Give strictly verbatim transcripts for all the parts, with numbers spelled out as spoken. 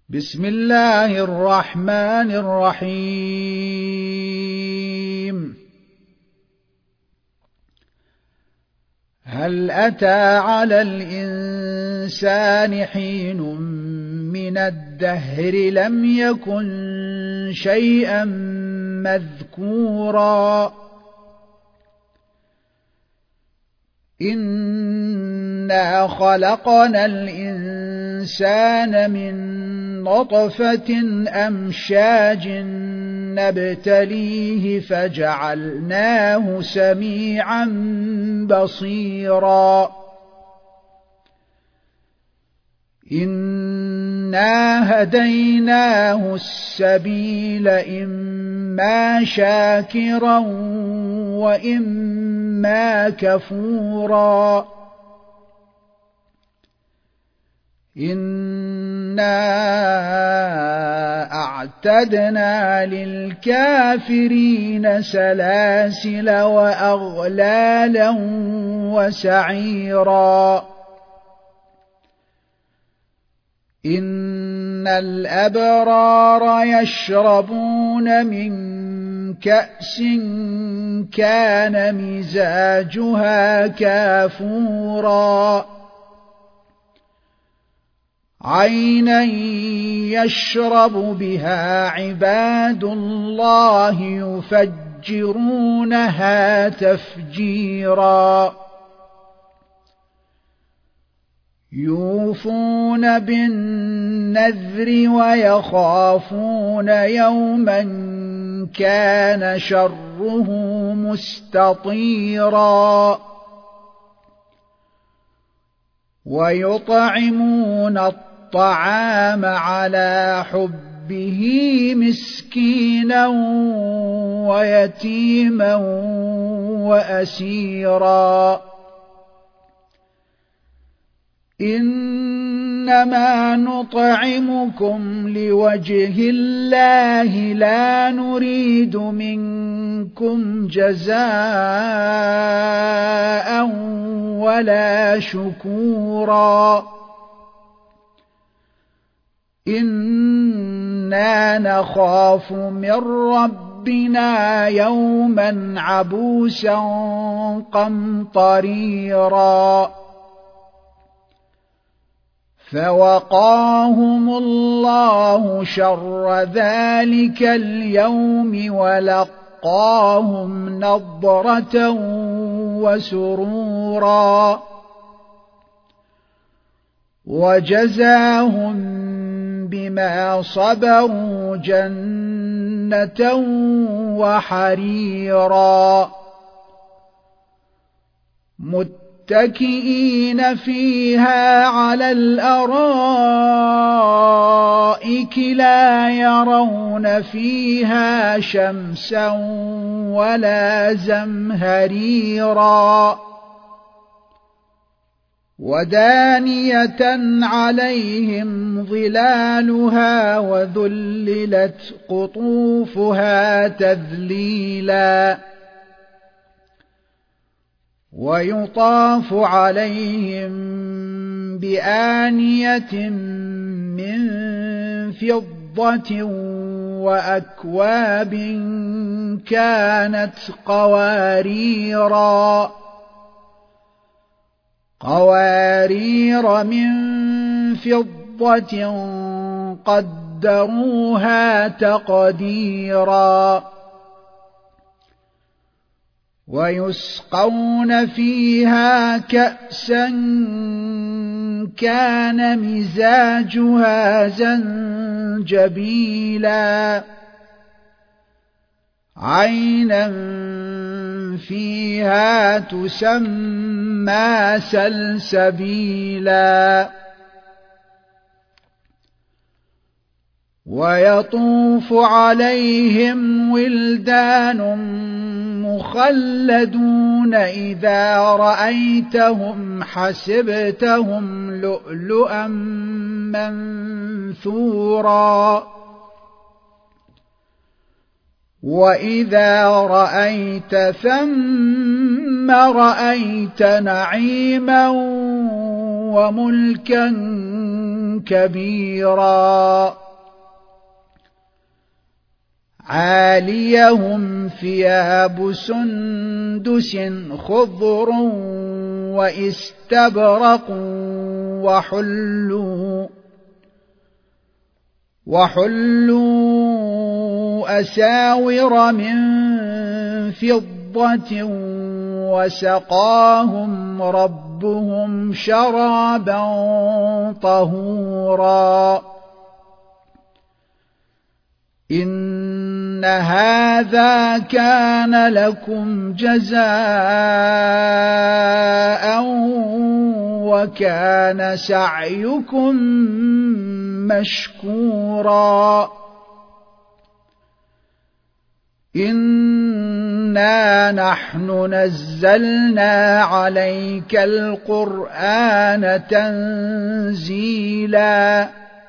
بسم الله الرحمن الرحيم. هل أتى على الإنسان حين من الدهر لم يكن شيئا مذكورا إنا خلقنا الإنسان من نطفة أمشاج نبتليه فجعلناه سميعا بصيرا إنا هديناه السبيل إما شاكرا وإما كفورا إنا أعتدنا للكافرين سلاسل وأغلالا وسعيرا إن الأبرار يشربون من كأس كان مزاجها كافورا عينا يشرب بها عباد الله يفجرونها تفجيرا يوفون بالنذر ويخافون يوما كان شره مستطيرا ويطعمون الطعام على حبه مسكينا ويتيما وأسيرا إنما نطعمكم لوجه الله لا نريد منكم جزاء ولا شكورا إنا نخاف من ربنا يوما عبوسا قمطريرا فوقاهم الله شر ذلك اليوم ولقاهم نضرة وسرورا وجزاهم بما صبروا جنة وحريرا متكئين فيها على الأرائك لا يرون فيها شمسا ولا زمهريرا ودانية عليهم ظلالها وذللت قطوفها تذليلا ويطاف عليهم بآنية من فضة وأكواب كانت قواريرا قوارير من فضة قدروها تقديرا ويسقون فيها كأسا كان مزاجها زنجبيلا عينا فيها تسمى سلسبيلا ويطوف عليهم ولدان مخلدون إذا رأيتهم حسبتهم لؤلؤا منثورا وإذا رأيت ثم رأيت نعيما وملكا كبيرا عاليهم ثياب سندس خضر واستبرق وحلوا وحلوا أساور من فضة وسقاهم ربهم شرابا طهورا إن هذا كان لكم جزاء وكان سعيكم مشكورا إنا نحن نزلنا عليك القرآن تنزيلا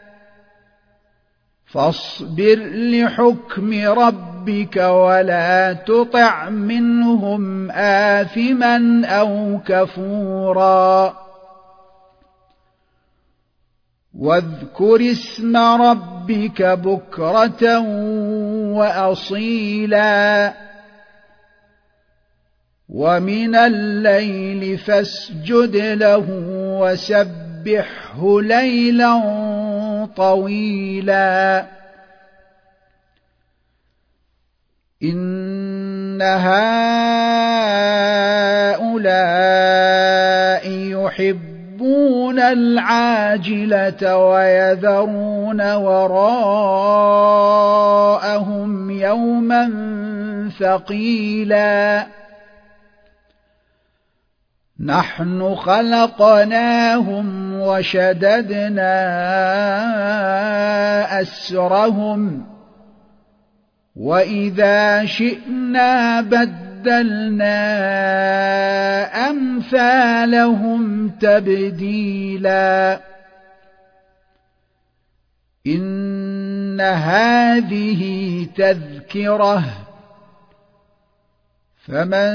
فاصبر لحكم ربك ولا تطع منهم آثما أو كفورا واذكر اسم ربك بكرة وأصيلا ومن الليل فاسجد له وسبحه ليلا طويلا إن هؤلاء يحبون العاجلة ويذرون وراءهم يوما ثقيلا نحن خلقناهم وشددنا أسرهم وإذا شئنا بدلنا أمثالهم تبديلا إن هذه تذكرة فمن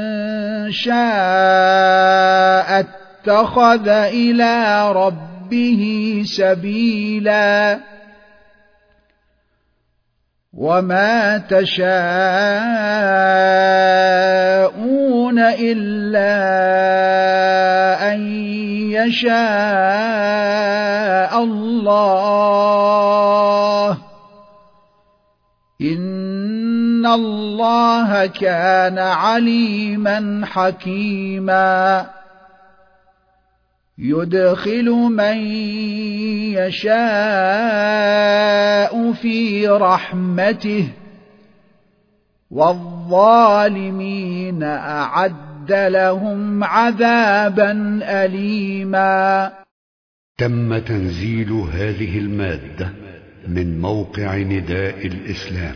شاء اتخذ إلى ربه سبيلا وما تشاءون إلا أن يشاء الله إن الله كان عليما حكيما يدخل من يشاء في رحمته والظالمين أعد لهم عذابا أليما. تم تنزيل هذه المادة من موقع نداء الإسلام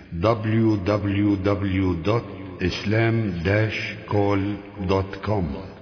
دبليو دبليو دبليو دوت إسلام داش كول دوت كوم.